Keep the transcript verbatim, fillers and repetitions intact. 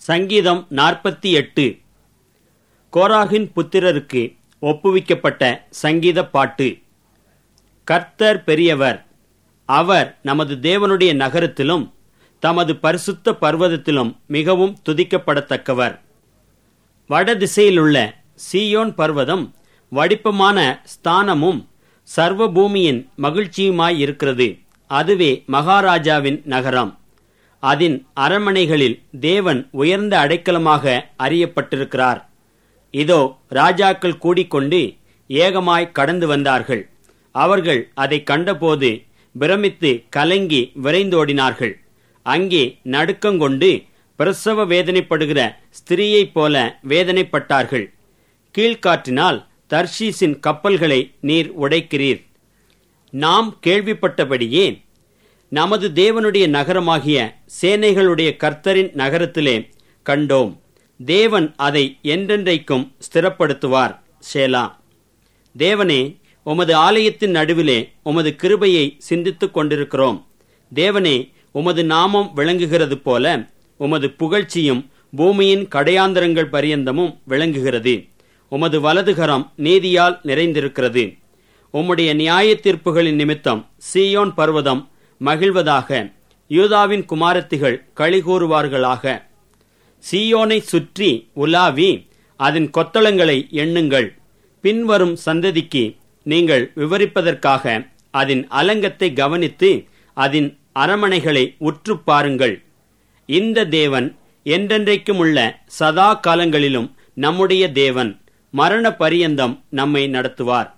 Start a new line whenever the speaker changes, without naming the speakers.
சங்கீதம் நாற்பத்தி எட்டு. கோராகின் புத்திரருக்கு ஒப்புவிக்கப்பட்ட சங்கீத பாட்டு. கர்த்தர் பெரியவர், அவர் நமது தேவனுடைய நகரத்திலும் தமது பரிசுத்த பர்வதத்திலும் மிகவும் துதிக்கப்படத்தக்கவர். வடதிசையிலுள்ள சீயோன் பர்வதம் வடிப்பமான ஸ்தானமும் சர்வ பூமியின் மகிழ்ச்சியுமாயிருக்கிறது. அதுவே மகாராஜாவின் நகரம். அதன் அரண்மனைகளில் தேவன் உயர்ந்த அடைக்கலமாக அறியப்பட்டிருக்கிறார். இதோ, ராஜாக்கள் கூடிக்கொண்டு ஏகமாய் கடந்து வந்தார்கள். அவர்கள் அதை கண்டபோது பிரமித்து கலங்கி விரைந்தோடினார்கள். அங்கே நடுக்கங்கொண்டு பிரசவ வேதனைப்படுகிற ஸ்திரீயைப் போல வேதனைப்பட்டார்கள். கீழ்காற்றினால் தர்ஷீசின் கப்பல்களை நீர் உடைக்கிறீர். நாம் கேள்விப்பட்டபடியே நமது தேவனுடைய நகரமாகிய சேனைகளுடைய கர்த்தரின் நகரத்திலே கண்டோம். தேவன் அதை என்றென்றைக்கும் ஸ்திரப்படுத்துவார். சேலா. தேவனே, உமது ஆலயத்தின் நடுவிலே உமது கிருபையை சிந்தித்துக் கொண்டிருக்கிறோம். தேவனே, உமது நாமம் விளங்குகிறது போல உமது புகழ்ச்சியும் பூமியின் கடையாந்தரங்கள் பரியந்தமும் விளங்குகிறது. உமது வலதுகரம் நீதியால் நிறைந்திருக்கிறது. உம்முடைய நியாய தீர்ப்புகளின் நிமித்தம் சீயோன் பர்வதம் மகிழ்வதாக, யூதாவின் குமாரத்திகள் களிகூறுவார்களாக. சீயோனை சுற்றி உலாவி அதன் கொத்தளங்களை எண்ணுங்கள். பின்வரும் சந்ததிக்கு நீங்கள் விவரிப்பதற்காக அதன் அலங்கத்தை கவனித்து அதன் அரமனைகளை உற்று பாருங்கள். இந்த தேவன் என்றென்றைக்கும் உள்ள சதா காலங்களிலும் நம்முடைய தேவன். மரண பரியந்தம் நம்மை நடத்துவார்.